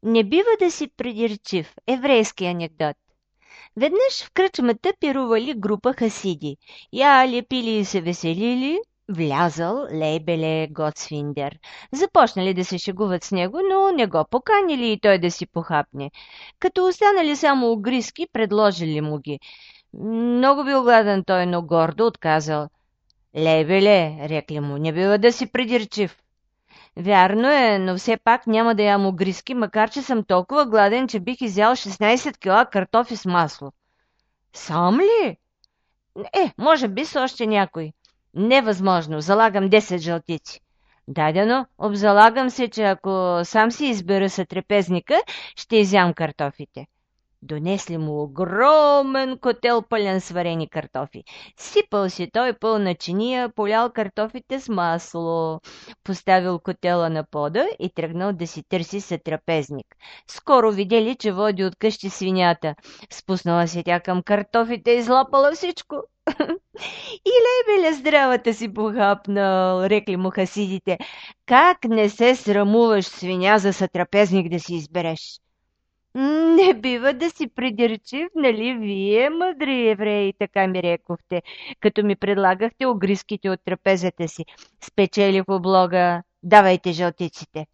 Не бива да си придирчив. Еврейски анекдот. Веднъж в кръчмата пирували група хасиди. Яли, пили и се веселили. Влязал лейбеле Готсвиндер. Започнали да се шегуват с него, но не го поканили и той да си похапне. Като останали само огриски, предложили му ги. Много бил гладен той, но гордо отказал. Лейбеле, рекли му, не бива да си придирчив. Вярно е, но все пак няма да ям огриски, макар че съм толкова гладен, че бих изял 16 кила картофи с масло. Сам ли? Може би с още някой. Невъзможно, залагам 10 жълтици. Дадено, обзалагам се, че ако сам си избера сътрапезника, ще изям картофите. Донесли му огромен котел пълен с варени картофи. Сипал си той пълна чиния, полял картофите с масло. Поставил котела на пода и тръгнал да си търси сътрапезник. Скоро видели, че води от къщи свинята. Спуснала се тя към картофите и излапала всичко. И лебеля здравата си похапнал, рекли му хасидите. Как не се срамуваш, свиня, за сътрапезник да си избереш? Не бива да си придирчив, нали вие, мъдри евреи, така ми рекохте, като ми предлагахте огризките от трапезата си. Спечелих облога, давайте жълтиците.